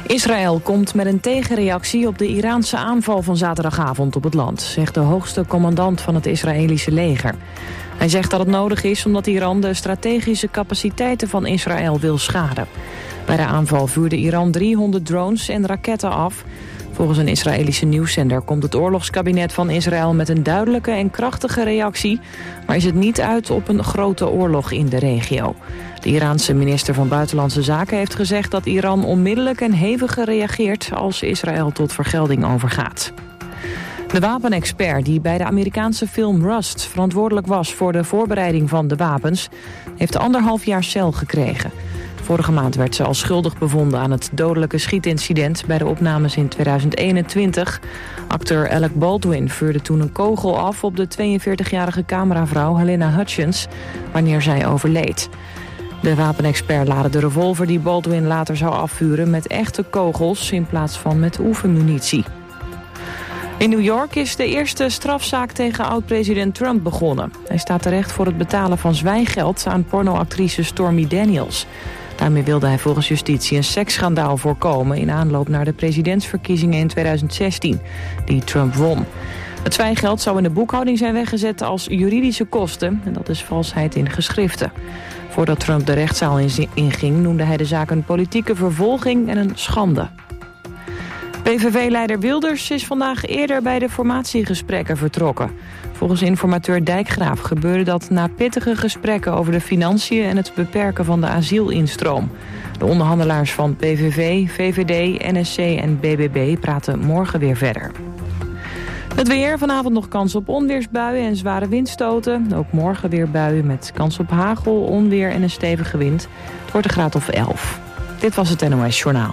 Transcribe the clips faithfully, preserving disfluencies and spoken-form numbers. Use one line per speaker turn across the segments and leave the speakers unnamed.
Israël komt met een tegenreactie op de Iraanse aanval van zaterdagavond op het land, zegt de hoogste commandant van het Israëlische leger. Hij zegt dat het nodig is omdat Iran de strategische capaciteiten van Israël wil schaden. Bij de aanval vuurde Iran driehonderd drones en raketten af. Volgens een Israëlische nieuwszender komt het oorlogskabinet van Israël met een duidelijke en krachtige reactie, maar is het niet uit op een grote oorlog in de regio. De Iraanse minister van Buitenlandse Zaken heeft gezegd dat Iran onmiddellijk en hevig reageert als Israël tot vergelding overgaat. De wapenexpert die bij de Amerikaanse film Rust verantwoordelijk was voor de voorbereiding van de wapens, heeft anderhalf jaar cel gekregen. Vorige maand werd ze als schuldig bevonden aan het dodelijke schietincident bij de opnames in tweeduizend eenentwintig. Acteur Alec Baldwin vuurde toen een kogel af op de tweeënveertigjarige cameravrouw Helena Hutchins, wanneer zij overleed. De wapenexpert laadde de revolver die Baldwin later zou afvuren met echte kogels in plaats van met oefenmunitie. In New York is de eerste strafzaak tegen oud-president Trump begonnen. Hij staat terecht voor het betalen van zwijggeld aan pornoactrice Stormy Daniels. Daarmee wilde hij volgens justitie een seksschandaal voorkomen in aanloop naar de presidentsverkiezingen in tweeduizend zestien, die Trump won. Het zwijggeld zou in de boekhouding zijn weggezet als juridische kosten, en dat is valsheid in geschriften. Voordat Trump de rechtszaal inging noemde hij de zaak een politieke vervolging en een schande. P V V-leider Wilders is vandaag eerder bij de formatiegesprekken vertrokken. Volgens informateur Dijkgraaf gebeurde dat na pittige gesprekken over de financiën en het beperken van de asielinstroom. De onderhandelaars van P V V, V V D, N S C en B B B praten morgen weer verder. Het weer, vanavond nog kans op onweersbuien en zware windstoten. Ook morgen weer buien met kans op hagel, onweer en een stevige wind. Het wordt een graad of elf. Dit was het N O S Journaal.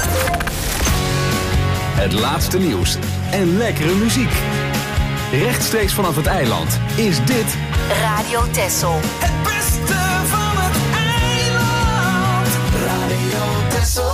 Het laatste nieuws en lekkere muziek. Rechtstreeks vanaf het eiland is dit
Radio Texel.
Het beste van het eiland. Radio Texel.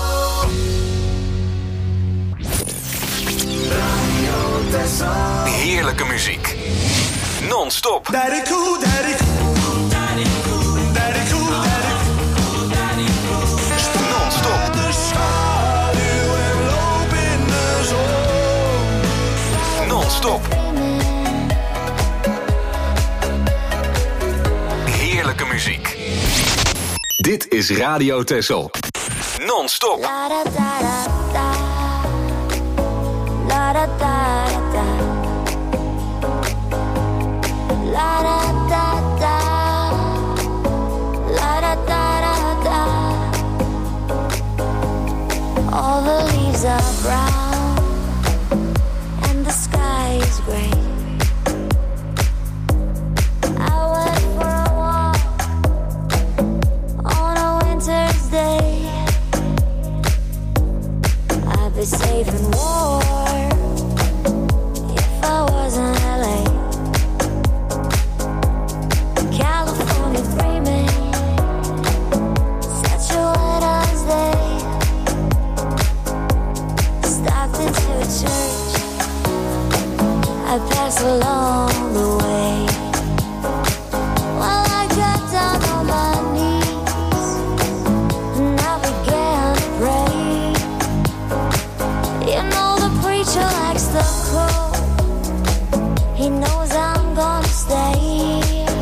Radio Texel.
heerlijke muziek. Non-stop.
Daddy cool, daddy cool, daddy cool, daddy cool, daddy cool, daddy cool.
Non-stop.
De schaduw en loop in de zon.
Non-stop. Heerlijke muziek. Dit is Radio Texel. Non-stop.
La da da da da. La da da da. La da da da. La da da da da. All the leaves are brown and the sky is gray. I went for a walk on a winter's day. I'd be safe and warm if I was in L A. California dreaming, such a winter's day. Stopped into a church, I passed along the way. Well, I got down on my knees and I began to pray. You know the preacher likes the cold. He knows I'm gonna stay.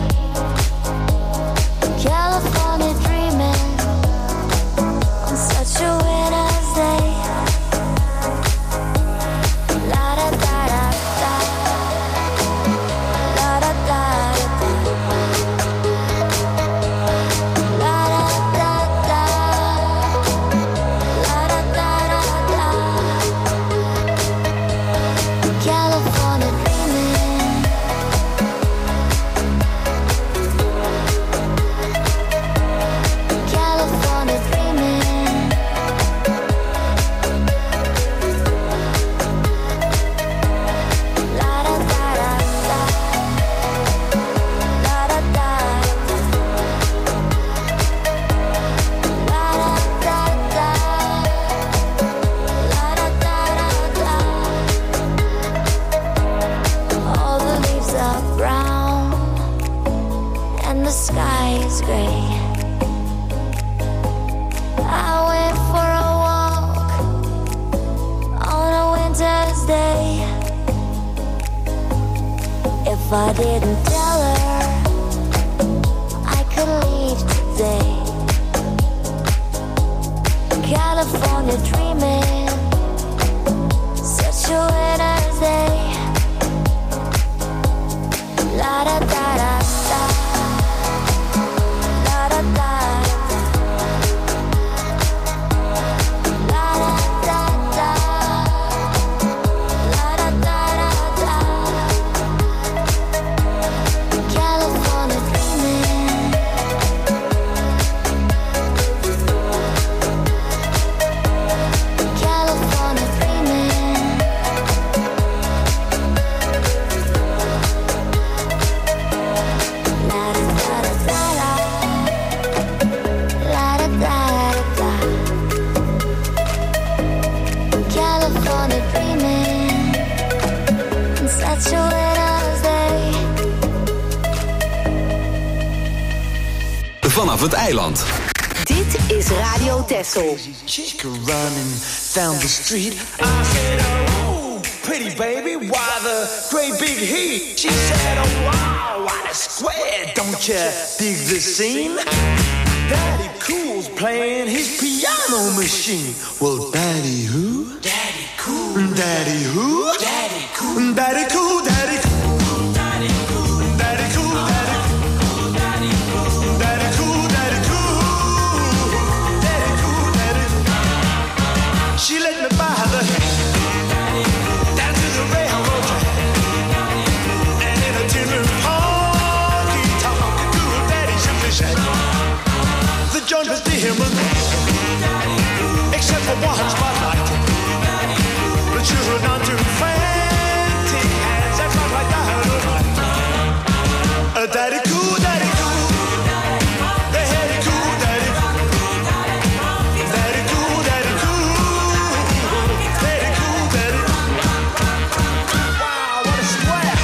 California dreaming on such a winter's day. La da da da da. If I didn't tell her I could leave today. California dreaming, such a winter's day. La da da da da, la da da da, la da da da, la da da da da. California dreaming, California dreaming. La da da da da, la da da da. California dreaming, such a winter's day.
Vanaf het eiland.
Dit is Radio Texel.
Chick running down the street. I said, oh, pretty baby, why the great big heat? She said, oh, wow, what a square. Don't you dig the scene? Daddy Cool's playing his piano machine. Well, Daddy who? Daddy Cool. Daddy who? Daddy Cool. Daddy Cool, Daddy Cool. Daddy Cool, Daddy Cool. Daddy Cool, Daddy Cool. Daddy Cool, Daddy Cool, Daddy Cool. She let me buy the down to the railroad track. And in a tin honky tonk cool daddy simply said, the joint was dim, except for one spotlight. But you're not too frantic hands that rock like that. A daddy cool, daddy cool. The daddy cool, daddy cool. Daddy cool, daddy cool. Daddy cool, daddy cool. Wow, what a square.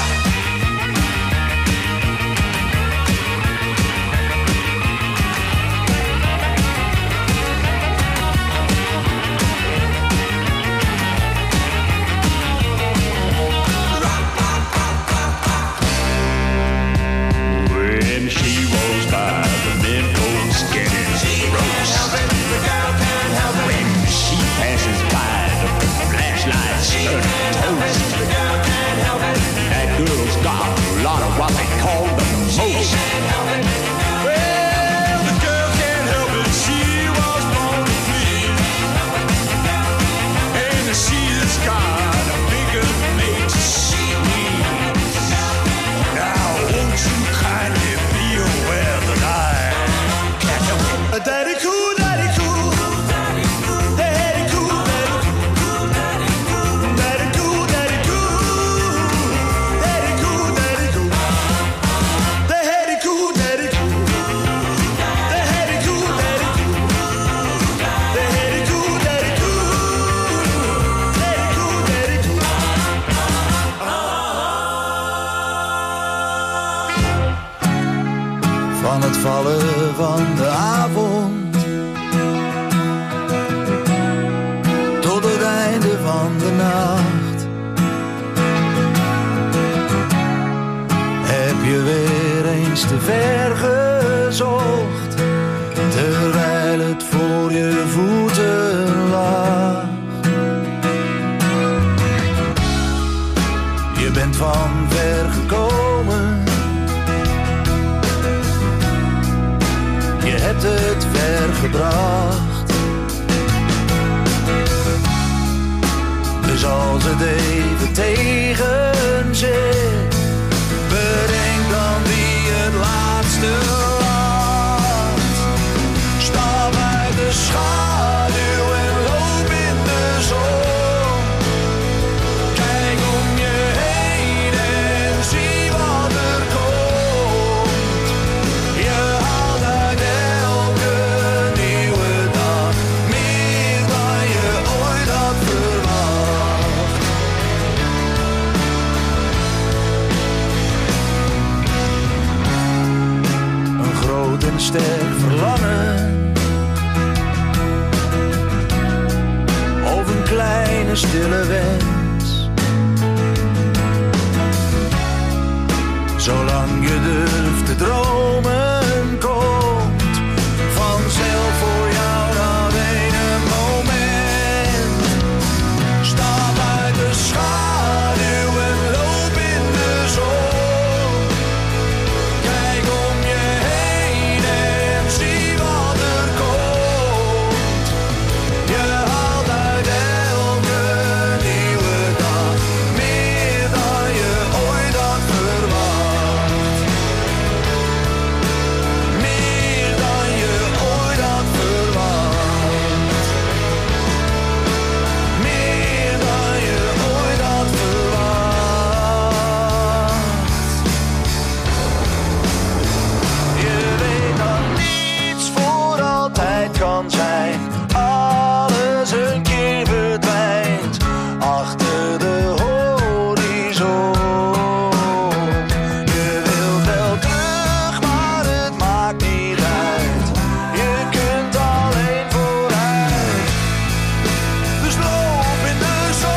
When she rolls by, the men go scanning ropes. When she passes by, the flashlights turn toast. That girl's got a lot of what they call the most.
Well, the girl can't help it. She was born to flee. And she has got a bigger mate to see me. Now, won't you kindly be aware that I can't help it? A daddy cool, daddy cool. Daddy cool, daddy cool. Daddy cool, daddy cool. Daddy cool, daddy cool. Daddy cool, daddy cool. Daddy cool, daddy cool. Daddy cool, daddy cool. Daddy cool, daddy cool.
Van het vallen van de avond tot het einde van de nacht heb je weer eens te ver gezocht, terwijl het voor je voeten lag. Je bent van ver gekomen, je hebt het ver gebracht. Dus als het even tegen zit, bedenk dan wie het laatste laat. Stap uit de schaduw en loop in de zon. Kijk om je heen en zie wat er komt. Je haalt uit elke nieuwe dag meer dan je ooit had verwacht. Een groot en sterk verlangen, of een kleine stille wens. dromen komt vanzelf voor jou dat ene moment. Stap uit de schaduw en loop in de zon. Kijk om je heen en zie wat er komt. Je haalt uit elke nieuwe dag meer dan je ooit had verwacht. Meer dan je ooit had verwacht. Meer dan je ooit had verwacht. Je weet dat niets voor altijd kan zijn. Alles een keer verdwijnt achter de horizon. Je wilt wel terug, maar het maakt niet uit. Je kunt alleen vooruit. Dus loop in de zon.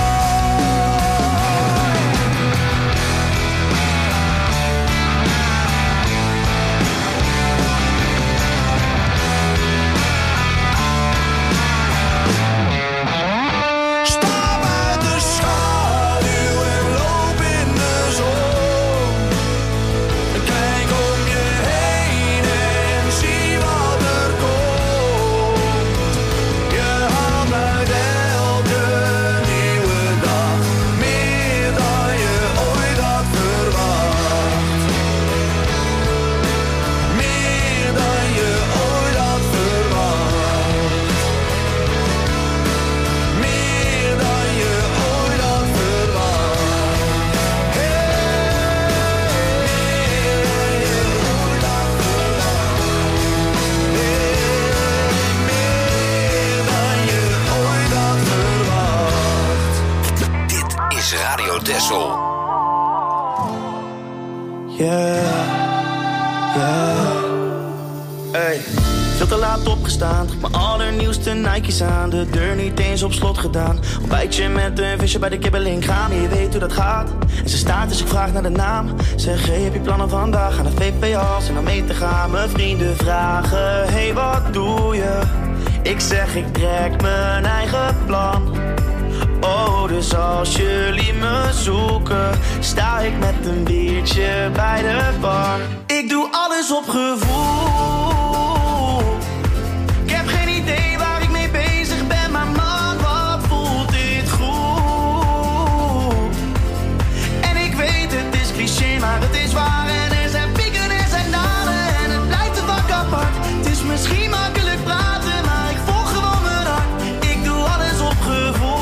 Stap uit de schaduw en loop in de zon. Kijk om je heen en zie wat er komt. Je haalt uit elke nieuwe dag meer dan je ooit had verwacht. Meer dan je ooit had verwacht. Meer dan je ooit had verwacht. Hey, meer dan je ooit had verwacht. Meer dan je ooit had verwacht.
Dit is Radio Texel.
Yeah, yeah. Hey. Veel te laat opgestaan, mijn allernieuwste Nike's aan. De deur niet eens op slot gedaan. Ontbijtje met een visje bij de kibbeling gaan. Je weet hoe dat gaat. En ze staat dus ik vraag naar de naam. Zeg, hey, heb je plannen vandaag? Gaan naar V P als en om mee te gaan. Mijn vrienden vragen, hey, wat doe je? Ik zeg, ik trek mijn eigen plan. Oh, dus als jullie me zoeken, sta ik met een biertje bij de bar. Ik doe alles op gevoel. Ik heb geen idee waar ik mee bezig ben, maar man, wat voelt dit goed. En ik weet, het is cliché, maar het is waar. En er zijn pieken en er zijn dalen en het blijft een vak apart. Het is misschien makkelijk praten, maar ik volg gewoon mijn hart. Ik doe alles op gevoel.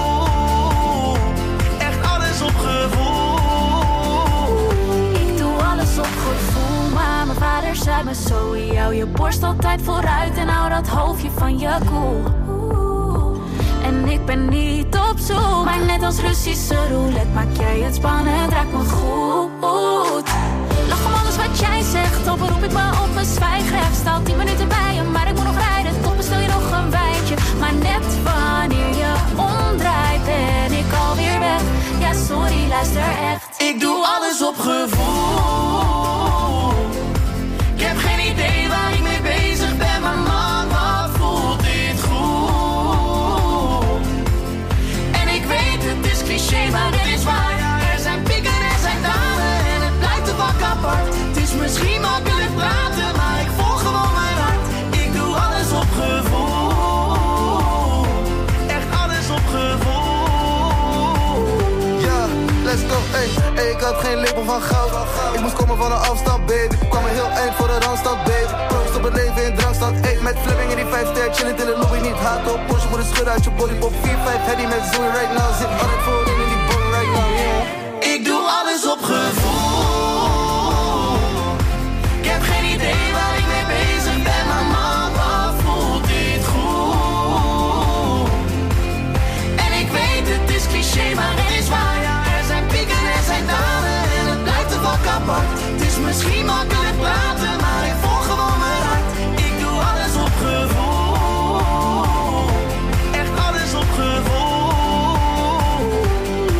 Echt alles op gevoel.
Ik doe alles op gevoel, maar mijn vader zei me zo. Hou je borst altijd vooruit en hou dat hoofdje van je koel. Oeh. En ik ben niet op zoek, maar net als Russische roulette maak jij het spannend, raakt me goed. Lach om alles wat jij zegt, op roep ik me op mijn zwijgrecht. Sta tien minuten bij je, maar ik moet nog rijden. Toch bestel je nog een wijntje, maar net wanneer je omdraait ben ik alweer weg. Ja, sorry, luister echt.
Ik doe alles op gevoel. Ik heb geen idee waar ik mee bezig ben, maar man, wat voelt dit goed. En ik weet, het is cliché, maar het is waar. Er zijn pieken en er zijn dalen en het blijft een vak apart. Het is misschien makkelijk praten, maar ik volg gewoon mijn hart. Ik doe alles op gevoel. Echt alles op gevoel.
Ja, let's go, ey, ey, ik had geen lepel van goud. Ik moest komen van een afstand, baby. Ik kwam er heel eind voor de randstad, baby. Proost op het leven in drankstad, ey. Met Fleming in die vijf ster, chillend in de lobby. Niet haat op Porsche, moet een schudden uit je body. Pop vier vijf, Heddy met Zoe right now. Zit altijd voorin in die boy right now, yeah.
Ik doe alles op gevoel. Ik heb geen idee waar ik mee bezig ben, maar man, wat voelt dit goed. En ik weet, het is cliché, maar het is waar. Er zijn pieken en er zijn dalen en het blijft een vak apart. Het is misschien makkelijk praten, maar ik volg gewoon mijn hart. Ik doe alles op gevoel. Echt alles op gevoel.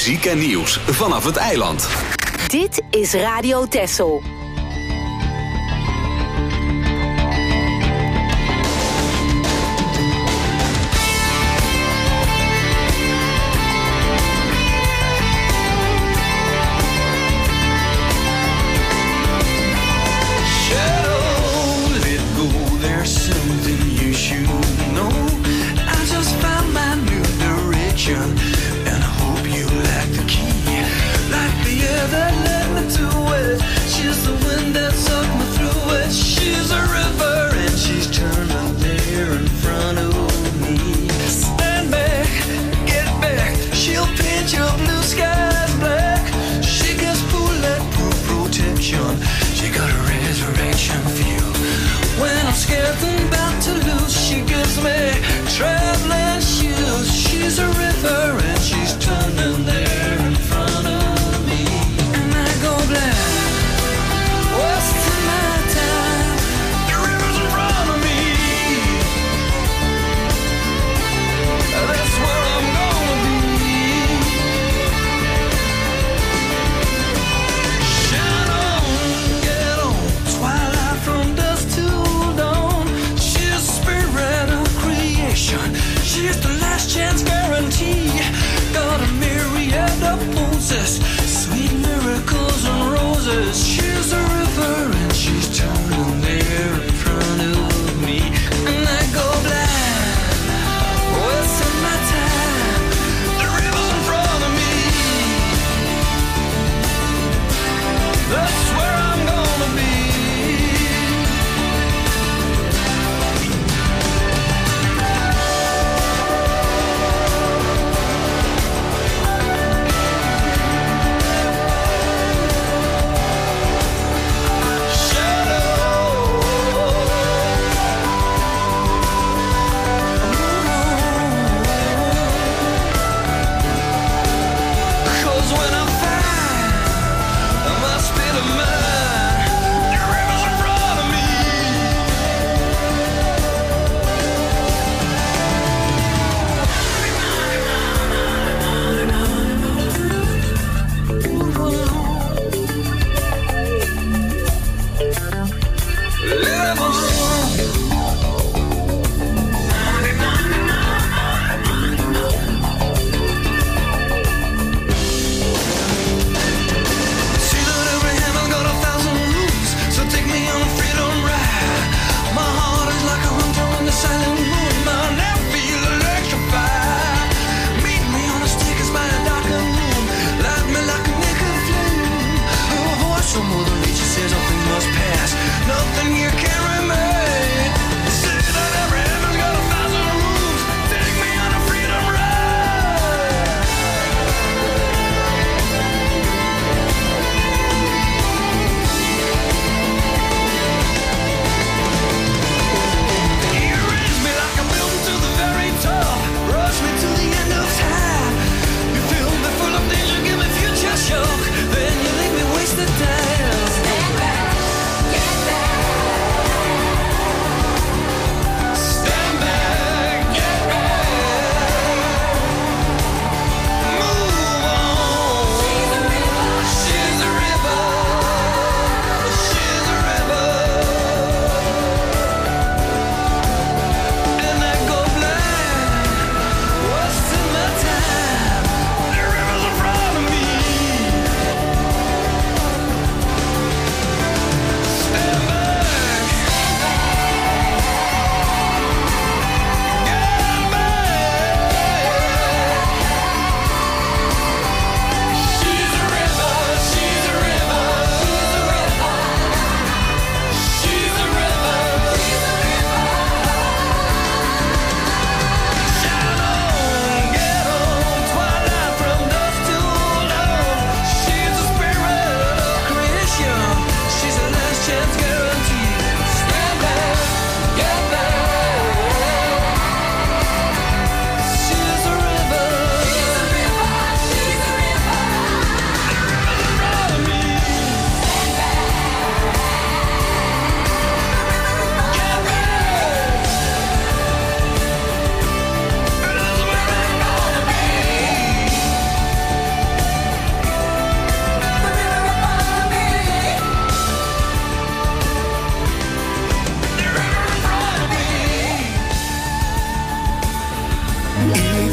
Muziek en nieuws vanaf het eiland.
Dit is Radio Texel.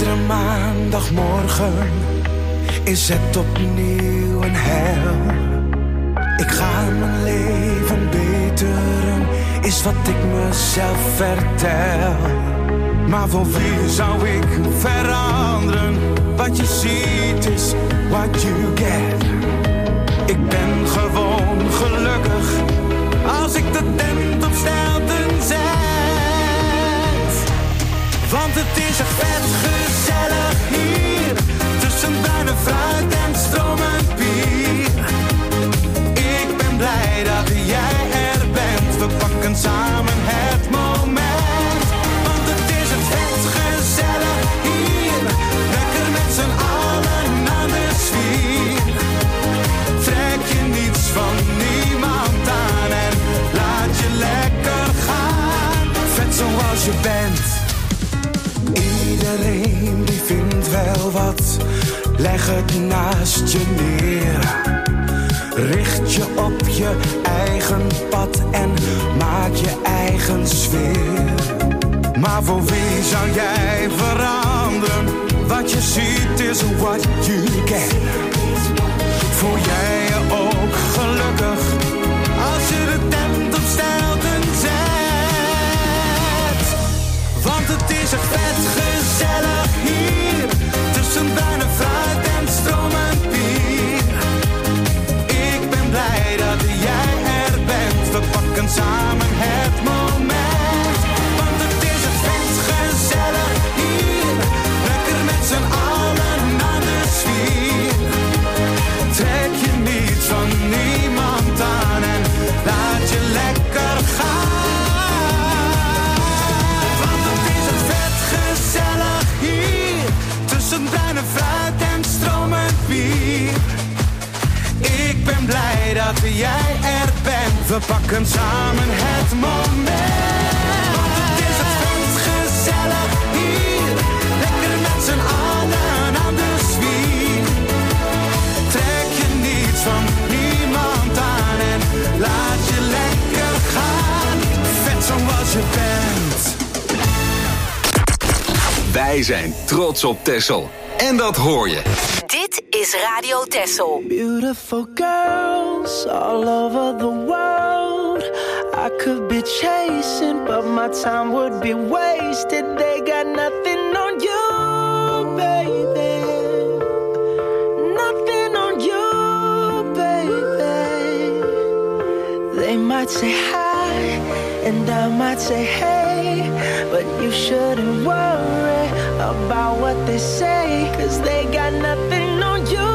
Iedere maandagmorgen is het opnieuw een hel. Ik ga mijn leven beteren, is wat ik mezelf vertel. Maar voor wie zou ik veranderen? Wat je ziet is what you get. Ik ben gewoon gelukkig als ik de tent op stelten zet. Want het is echt vet gezellig hier, tussen bruine fruit en stromend bier. Ik ben blij dat jij er bent, we pakken samen het moment. Want het is echt vet gezellig hier, lekker met z'n allen aan de zwier. Trek je niets van niemand aan en laat je lekker gaan. Vet zoals je bent. Iedereen die vindt wel wat, leg het naast je neer. Richt je op je eigen pad en maak je eigen sfeer. Maar voor wie zou jij veranderen? Wat je ziet is what you get. Voel jij je ook gelukkig als je de tent op stelten zet? Want het is echt vet gezellig hier, tussen bruine fruit en stromend bier. Ik ben blij dat jij er bent, we pakken samen het moment. Want het is echt vet gezellig hier, lekker met z'n allen aan de zwier. Trek je niets van niemand aan en laat je lekker gaan. Want het is echt vet gezellig hier, tussen bruine fruit en stromend bier. Ik ben blij dat jij er bent, we pakken samen het moment. Want het is echt vet gezellig hier, lekker met z'n allen aan de zwier. Trek je niets van niemand aan en laat je lekker gaan. Vet zoals je bent.
Wij zijn trots op Texel. En dat hoor je.
Dit is Radio Texel.
Beautiful girls all over the world. I could be chasing, but my time would be wasted. They got nothing on you, baby. Nothing on you, baby. They might say hi, and I might say hey, but you shouldn't worry about what they say, 'cause they got nothing on you,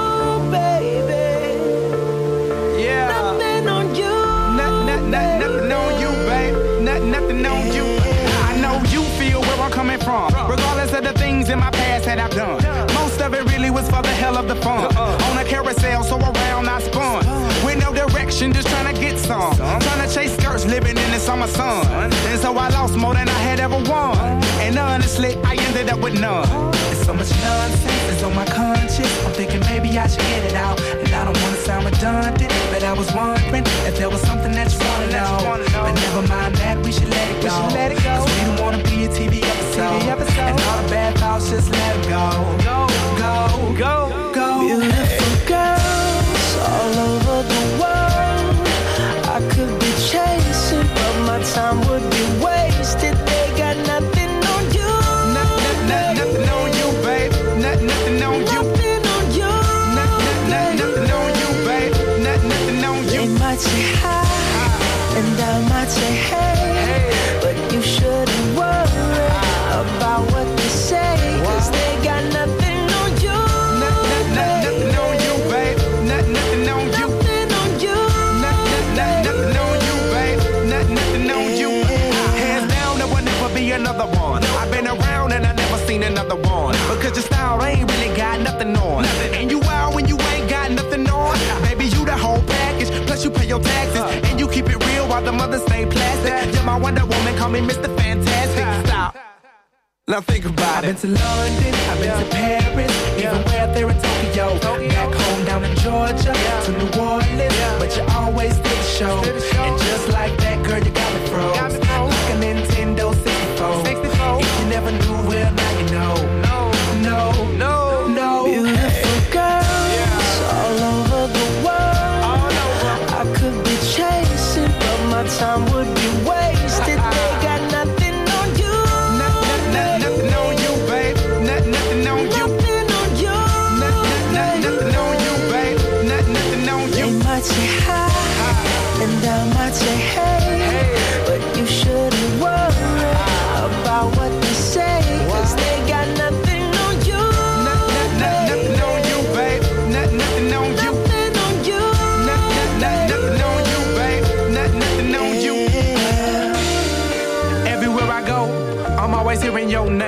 baby.
Yeah.
Nothing on you.
Not, not, not, nothing on you, babe. Not, nothing on you. I know you feel where I'm coming from, regardless of the things in my past that I've done. Most of it really was for the hell of the fun. On a carousel, so around I spun. With no direction, just trying to get some. Trying to chase skirts, living in the summer sun. And so I lost more than I had ever won. And honestly, I ended up with none. There's so much nonsense that's on my conscience. I'm thinking maybe I should get it out. And I don't want to sound redundant, but I was wondering if there was something that you want to know. But never mind that, we should let it go. Cause we don't want to be a T V episode. And all the bad thoughts, just let it go. Go, go, go, go.
Beautiful girls all over the world. I could be chasing, but my time would be wasted. They got nothing on you.
Nothing, nothing, nothing on you, babe. Nothing, nothing on you.
Nothing on you.
Nothing, nothing, nothing on you, babe. Nothing, nothing on you.
They might say hi, and I might say hey, but you shouldn't worry about what they say, 'cause they got nothing on you.
Nothing, nothing on you, babe. Nothing, nothing on you.
Nothing on you.
Nothing, nothing on you, babe. Nothing, nothing on you. Hands down, there will never be another one. I've been around and I never seen another one. Because your style ain't really got nothing on. And you out when you ain't got nothing on. Baby, you the whole package. Plus you pay your taxes. And you keep it real while the mothers stay plastic. You're my Wonder Woman, call me Mister Fantastic. Stop. Now think about it. I've been to London, I've been to Paris, even where there in Tokyo. Back home down in Georgia, to New Orleans, but you always did the show. And just like that, girl, you got me froze. Like a Nintendo sixty-four. If you never knew, well, now you know.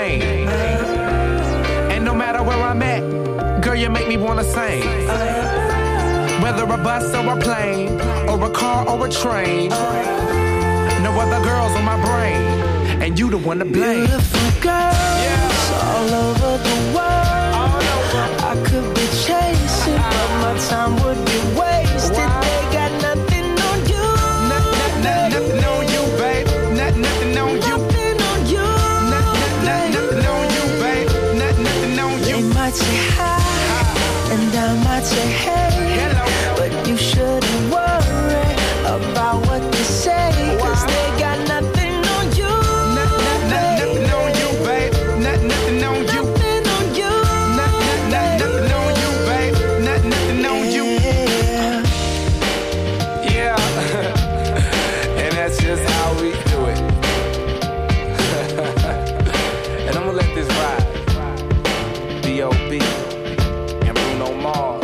name. And no matter where I'm at, girl, you make me wanna sing. Whether a bus or a plane, or a car or a train, no other girls on my brain, and you the one to blame.
Beautiful girls
yeah.
all over the world.
All over.
I could be chasing, but my time would be wasted.
Wow.
They got nothing on you.
Not, not, not, nothing on you, babe. Not, nothing on you.
Nothing on you.
Not, not, not, nothing on you, babe. Not, nothing on you.
They might say hi, hi. And I might say hey.
Hello.
But you shouldn't worry about what they say, cause wow. they got nothing on you.
Not, not, not, nothing on you, babe. Not, nothing on you.
Nothing on you.
Not, not, not, nothing on you, babe. Not, nothing on you. Yeah. Yeah. And that's just how we do it. And I'm gonna let this ride. B O B and Bruno Mars.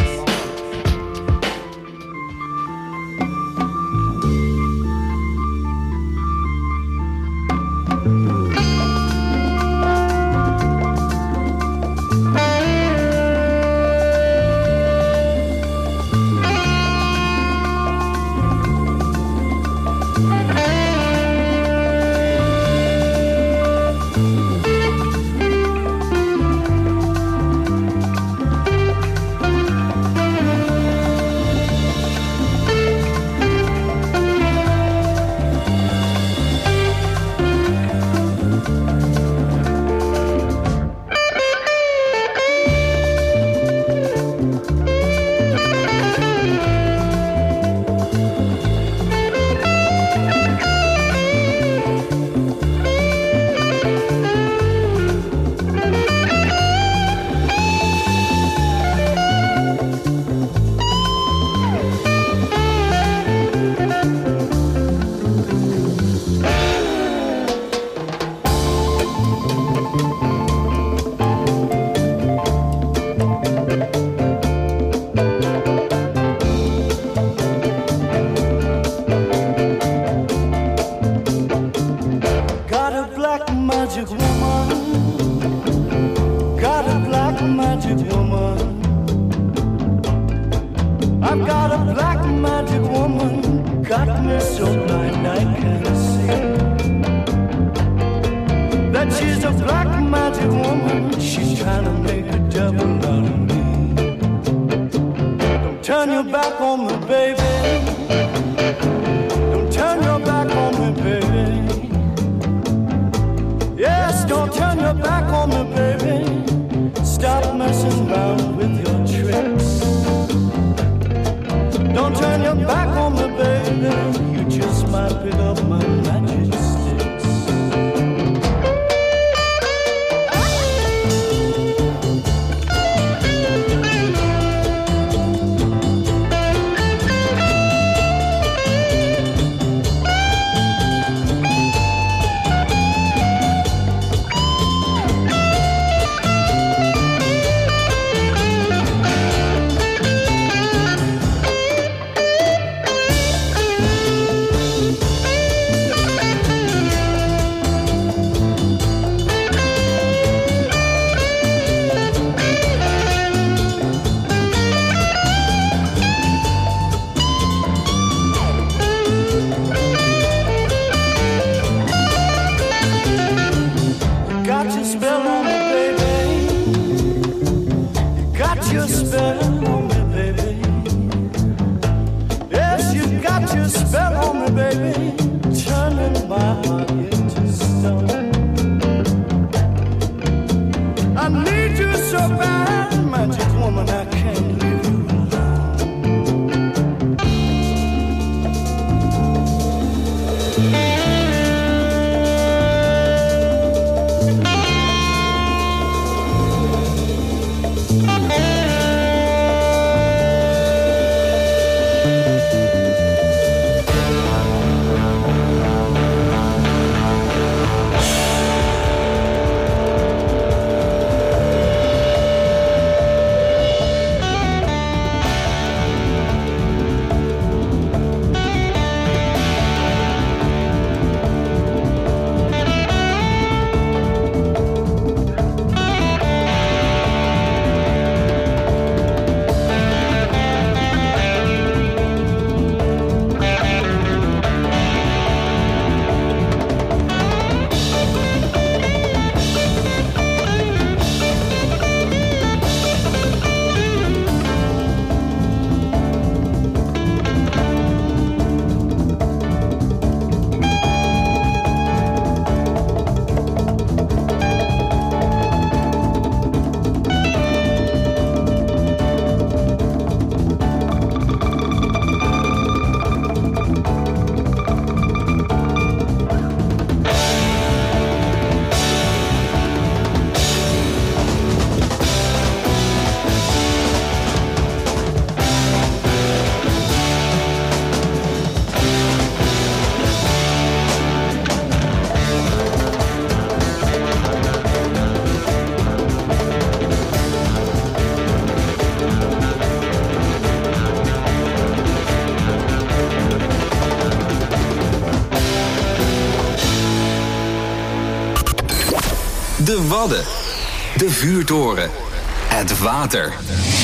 Wadden, de vuurtoren, het water.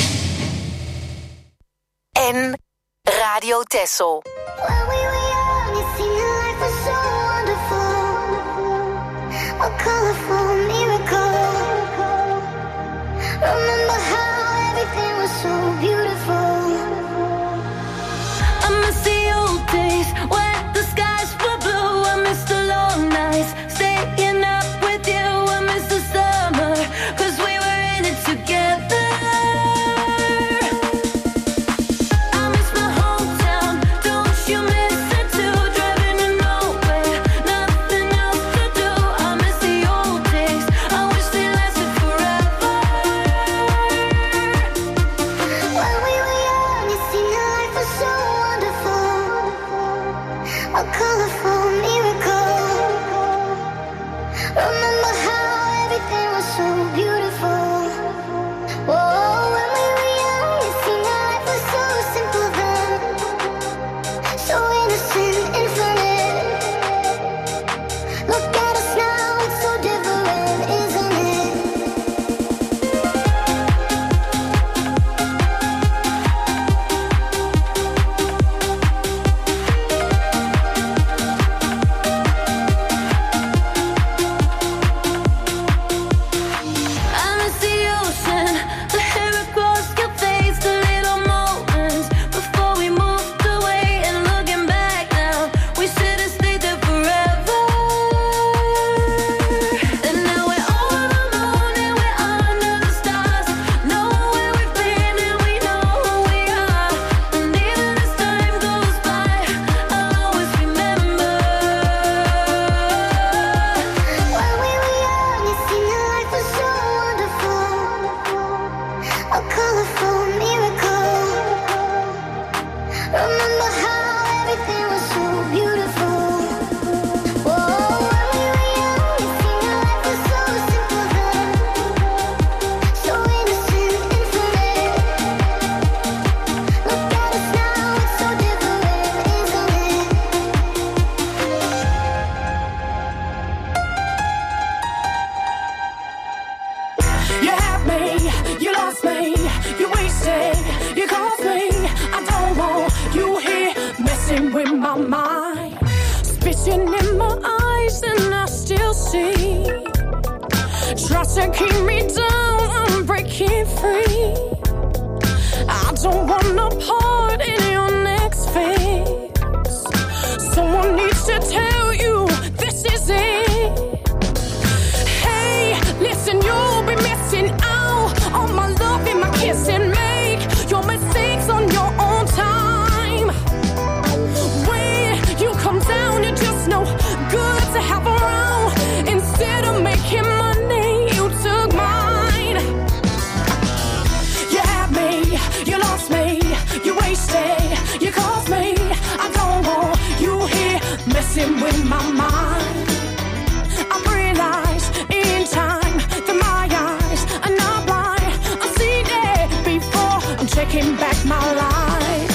En Radio Texel.
A colorful miracle. Remember how everything was so beautiful. I miss the old days when the skies were blue. I miss the long nights staying up with you. I miss the summer, 'cause we were in it together. I miss my hometown, don't you miss it too? Driving to nowhere, nothing else to do. I miss the old days, I wish they lasted forever. When we were young, it seemed life was so wonderful. A colorful miracle. Remember how everything was so beautiful. Whoa, when we were young, it seemed life was so simple then. So innocent, infinite. Look at us now, it's so different, isn't it? I miss the ocean, the hair across your face, the little moments before we moved away. And looking back now, we should have stayed there forever. And now we're over the moon and we're under the stars. Know where we've been and we know who we are. And even as time goes by, I'll always remember. When we were young, it seemed life was so wonderful. A colorful miracle. Remember how everything was so beautiful. Whoa, when we were young, it seemed life was so simple then. So innocent, infinite. Look at us now, it's so different, isn't it?
You had me, you lost me, you wasted, you caused me. I don't want you here messing with my mind. Spitting in my eyes and I still see. Try to keep me down, I'm breaking free. I don't want no part in your next phase. Someone needs to tell you this is it. Hey, listen, you'll be missing out on my love and my kiss, and make your mistakes on your own time. When you come down, you're just no good to have around. Instead of making money, you took mine. You had me, you lost me, you wasted, you caused me. I don't want you here messing with my mind. I realize in time that my eyes are not blind. I've seen it before, I'm taking back my life.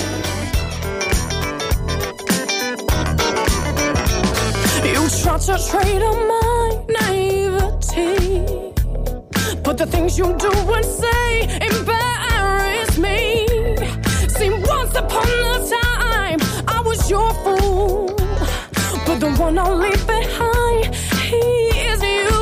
You try to trade on my naivety, but the things you do and say embarrass me. See, once upon a time, I was your fool, but the one I'll leave behind, he is you.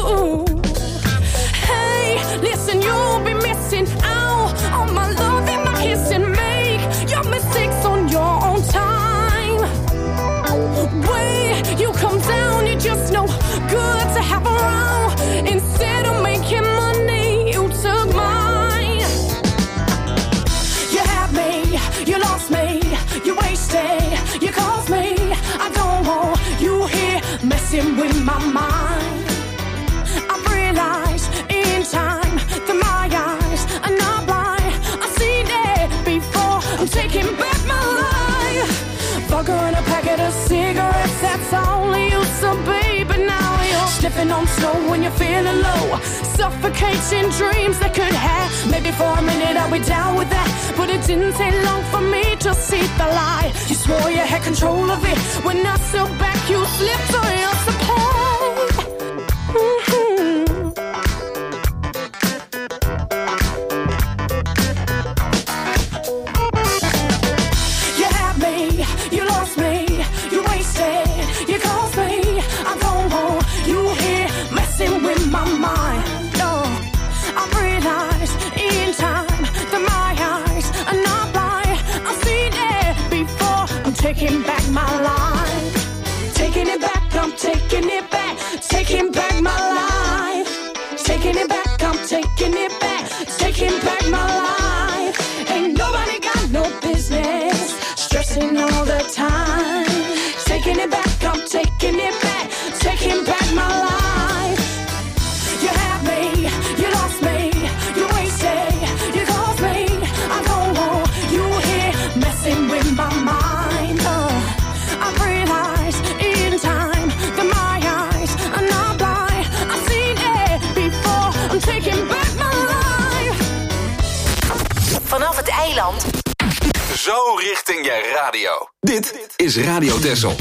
Hey, listen, you'll be missing out on my love and my kiss, and make your mistakes on your own time. When you come down, you're just no good to have around. Instead of making money, you took mine. You had me, you lost me, you wasted, you caused me. I don't want you here messing with my mind. I've realized in time that my eyes are not blind. I've seen it before, I'm taking back my life. Vodka and a packet of cigarettes, that's all you used to be. But now you're sniffing on snow when you're feeling low. Suffocating dreams that could have. Maybe for a minute I'll be down with that, but it didn't take long for me to see the lie. You swore you had control of it. When I stood back, you slipped on your supply. Mm-hmm.
taking back my life. Taking it back, I'm taking it back. Taking back my life. Taking it back, I'm taking it back. Taking back my life. Ain't nobody got no business stressing all the time. Taking it back, I'm taking it back. Taking back my life. You had me, you lost me, you wasted, you caused me. I don't want you here messing with my mind. Uh, I realize in time that my eyes are not blind. I've seen it before. I'm taking back my life.
Vanaf het eiland.
Zo richting je radio. Dit is Radio Texel.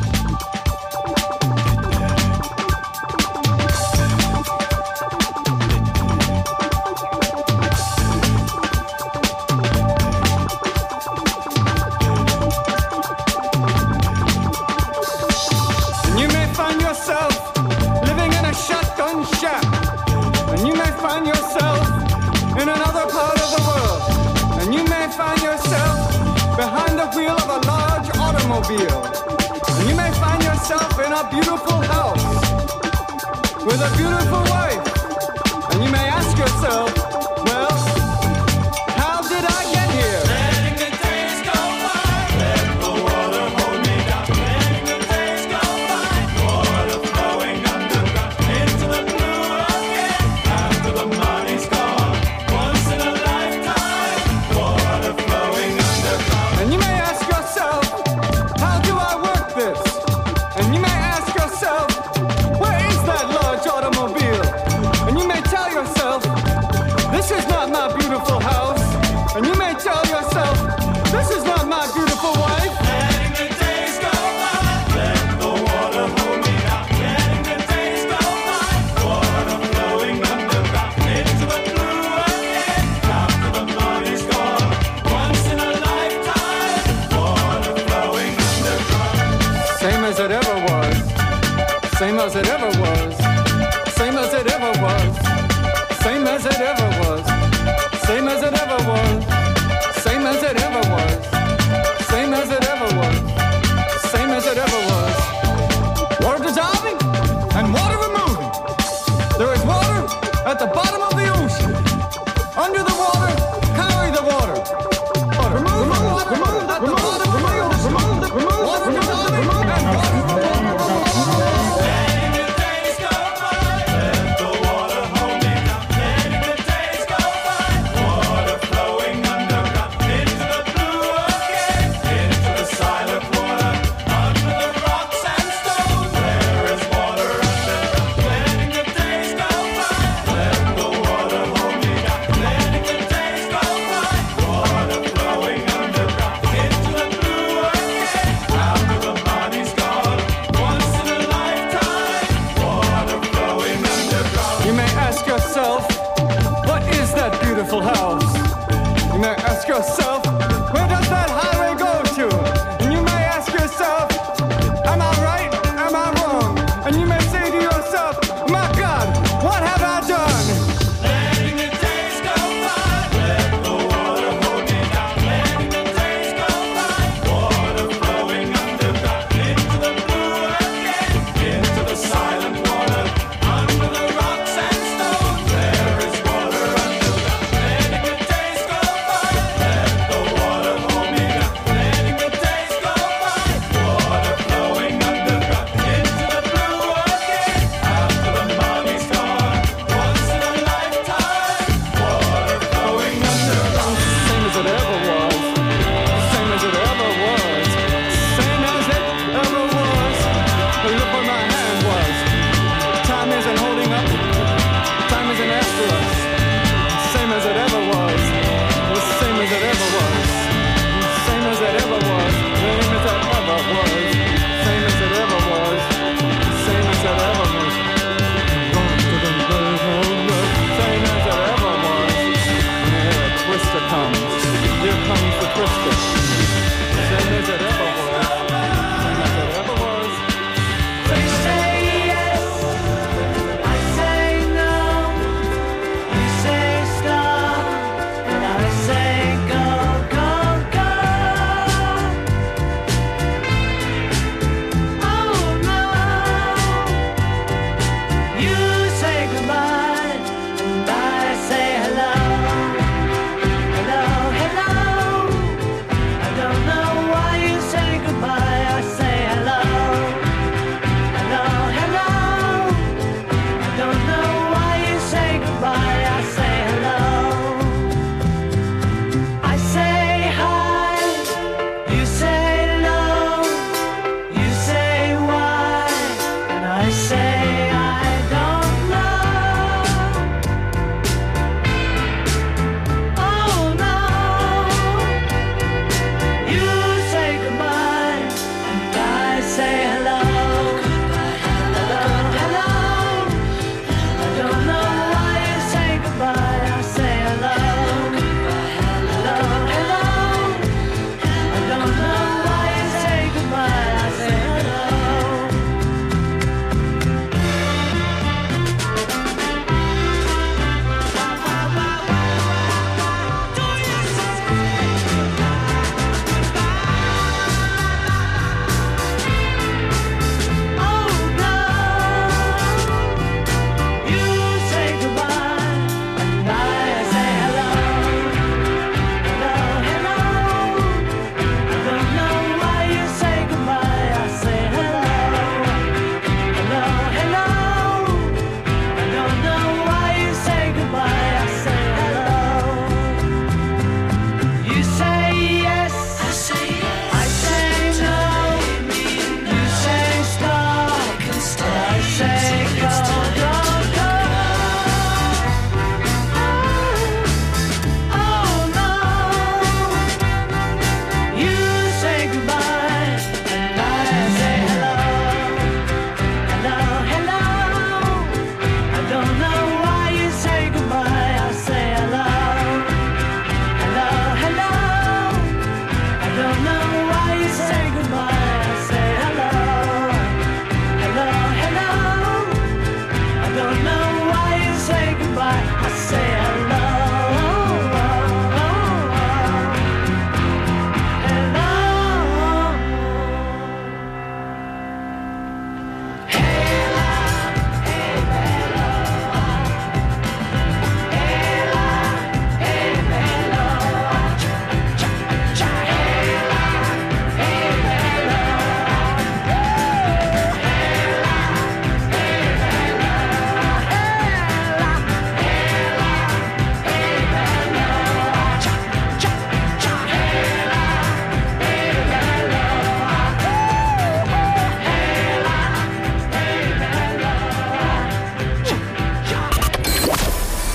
You may find yourself living in a shotgun shack, and you may find yourself in another part of the world, and you may find yourself behind the wheel of a large automobile, and you may find yourself in a beautiful house with a beautiful wife, and you may ask yourself, well, how did I get here? Letting the days go by, let the water hold me down. Letting the days go by, water flowing underground into the blue again. After the money's gone, once in a lifetime, water flowing underground. And you may ask yourself, how do I work this? And you may ask yourself, where is that large automobile? And you may tell yourself, this is not my beautiful house. And you may tell yourself, this is not my beautiful wife. Letting the days go by, let the water hold me down. Letting the days go by, water flowing underground into the blue again. After the money's gone, once in a lifetime, water flowing underground. Same as it ever was, same as it ever was, same as it ever was, same as it ever was, same as it ever was, same as it ever was, same as it ever was, same as it ever was. Water dissolving and water removing. There is water at the bottom of the ocean. Under the water, carry the water. Water. Remove the water, remove at the bottom of the ocean. Remove the water dissolving and water removing. Letting the days go by, let the water hold me down. Letting the days go by, water flowing underground into the blue again, into the silent water, under the rocks and stones. There is water underground. Letting the days go by, let the water hold me down. Letting the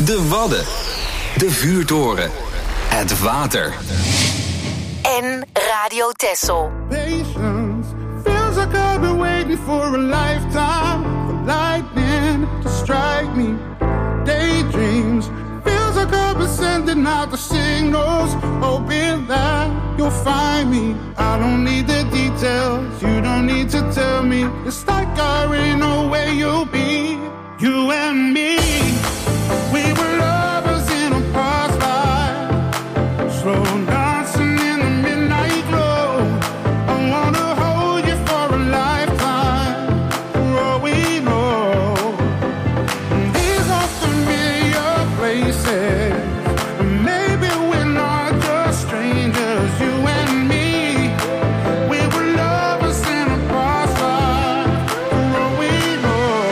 De Wadden. De vuurtoren. Het water.
En Radio Texel.
Patience feels like I've been waiting for a lifetime. For lightning to strike me. Daydreams feels like I've been sending out the signals, hoping that you'll find me. I don't need the details, you don't need to tell me. It's like I already know where you'll be. You and me, we were lovers in a past life, slow dancing in the midnight glow. I wanna hold you for a lifetime, for all we know. These are familiar places, maybe we're not just strangers. You and me, we were lovers in a past life, for all we know.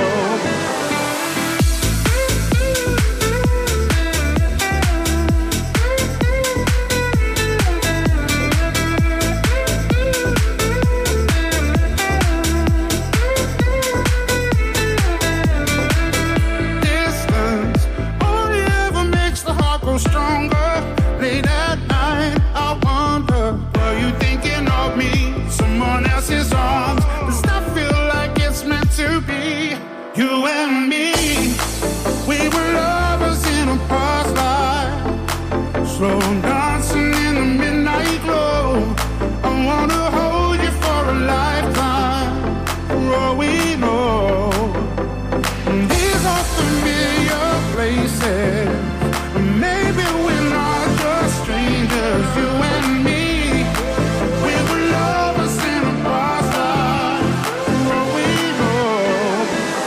Distance only ever makes the heart grow stronger. Late at night, I wonder, were you thinking of me? Someone else's arms. Does that feel like it's meant to be? You and me, we were lovers in a past life, slow dancing in the midnight glow. I wanna hold you for a lifetime, for all we know. These are familiar places, maybe we're not just strangers. You and me, we were lovers in a past life, for all we know.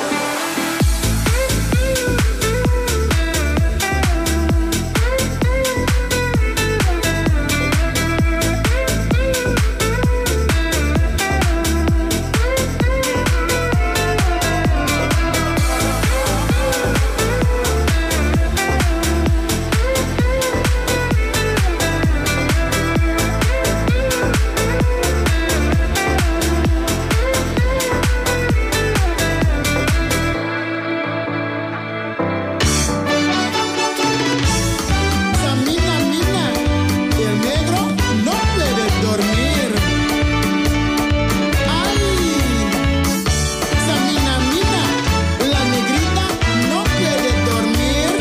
Samina, mina, el negro no puede dormir. Ay, Samina, mina, la negrita no puede dormir.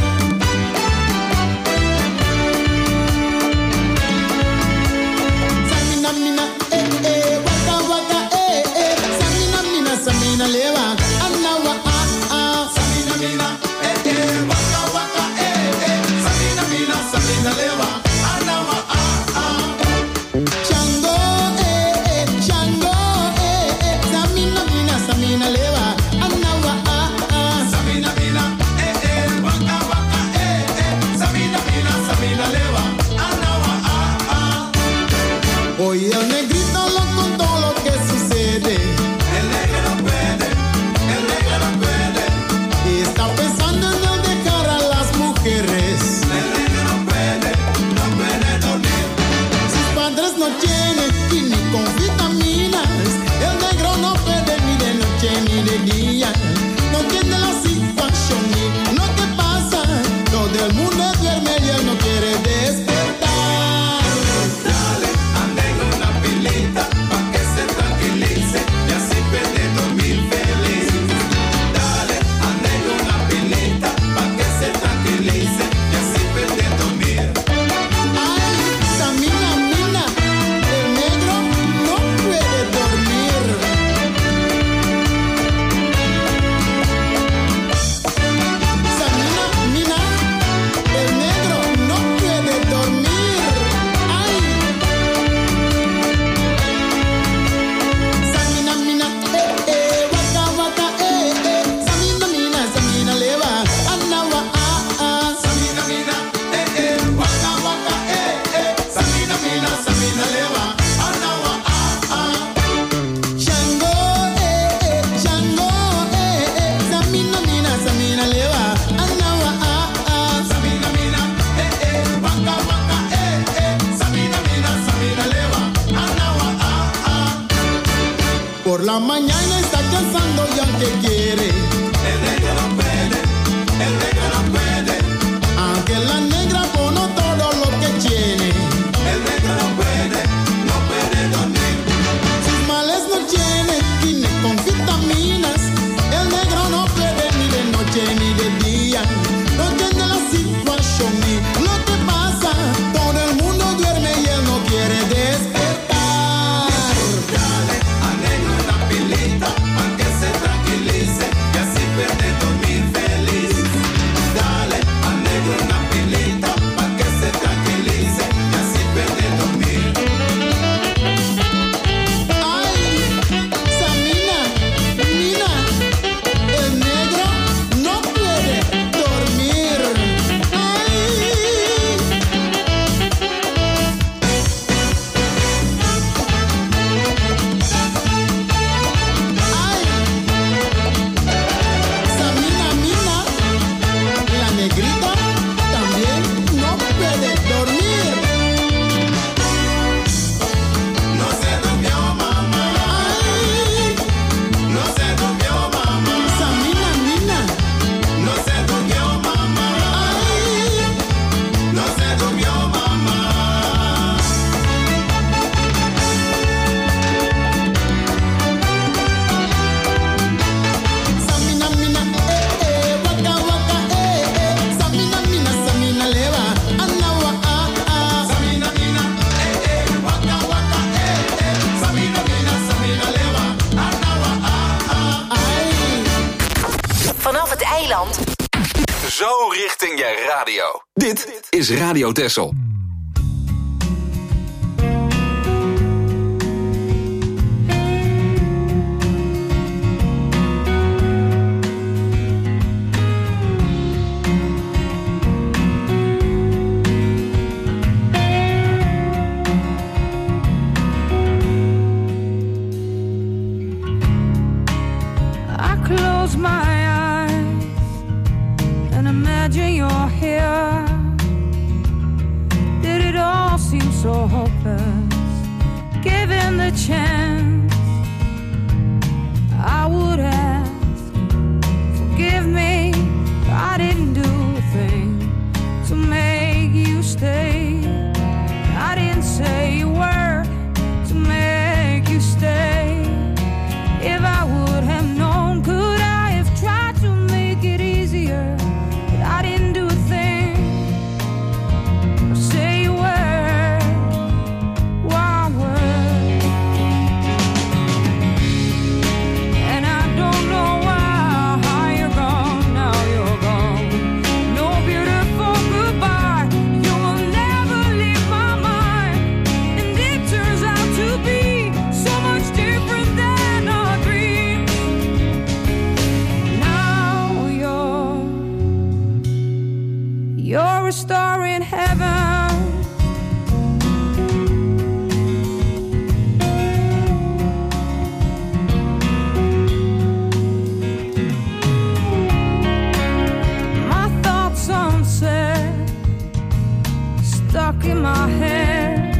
Samina, mina, eh, eh, waka, waka, eh, eh. Samina, mina, Samina, leva, anawa, ah, ah. Samina, mina, eh, eh, waka, waka, eh, eh. Samina, mina, Samina, leva, anawa, ah, ah. Shango, eh, eh, Shango, eh, eh. Samina, mina, Samina, leva, anawa, ah, ah. Samina, mina, eh, eh, waka, waka, eh, eh. Samina, mina, Samina, leva, anawa, ah, ah. Hoy el negrito lo contó lo que sucede. El negro no puede, el negro no puede. Y está pensando en no dejar a las mujeres. El negro no puede, no puede dormir. Sus padres no tienen y ni con vitaminas. El negro no puede ni de noche ni de día. No entiende la situación ni lo que pasa. Todo el mundo duerme y él no quiere despertar. Dale al negro una pilita pa' que se tranquilice y así puede dormir feliz. Dale al negro una pilita pa' que se tranquilice y así puede dormir. Ay, Samina, mina, el negro no puede dormir. Samina, mina, el negro no puede dormir. Ay, Samina, mina, eh, eh, waka, waka, eh, eh. Samina, mina, Samina, leva, anawa, ah, ah. Samina, mina, eh, eh, waka, waka, eh, eh. Samina, mina, Samina, leva, anawa, ah, ah. Shango, eh, eh, Shango, eh, eh. Samina, mina, Samina, leva, anawa, ah, ah. Samina, mina, eh, eh, waka, waka, eh, eh. Samina, mina, Samina, leva, anawa, ah, ah. Por la mañana está cansando y aunque quiere, el negro no puede, el negro no puede.
R Radio. Dit is Radio Texel.
So hopeless, given the chance, I would ask, forgive me, I didn't do a thing to make you stay. I didn't say a word to make you stay. If I would have known, could I have tried to make it easier? But I didn't do a thing or say a word. You're a star in heaven. My thoughts unsaid, stuck in my head,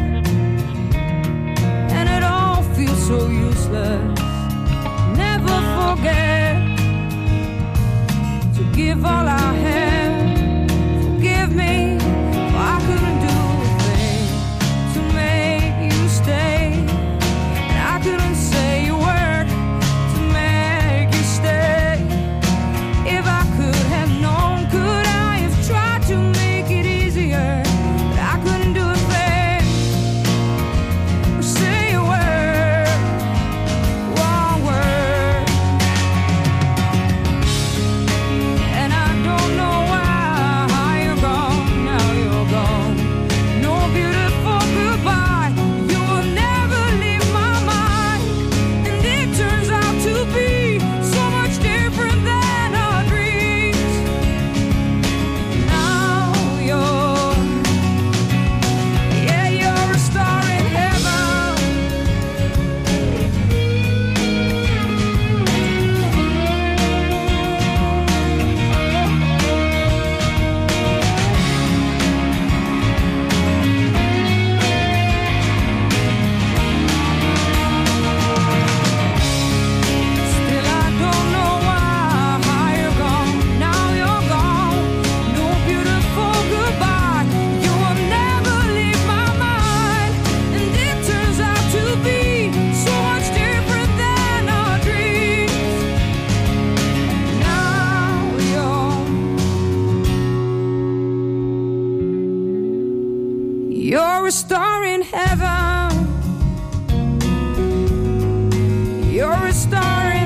and it all feels so useless. Never forget to give all I have. Forgive me, I couldn't do a thing to make you stay. And I couldn't say a word to make you stay. If I could have known, could I have tried to make it easier? But I couldn't do a thing or say a word, one word. And I don't know why. You're a star in heaven. You're a star in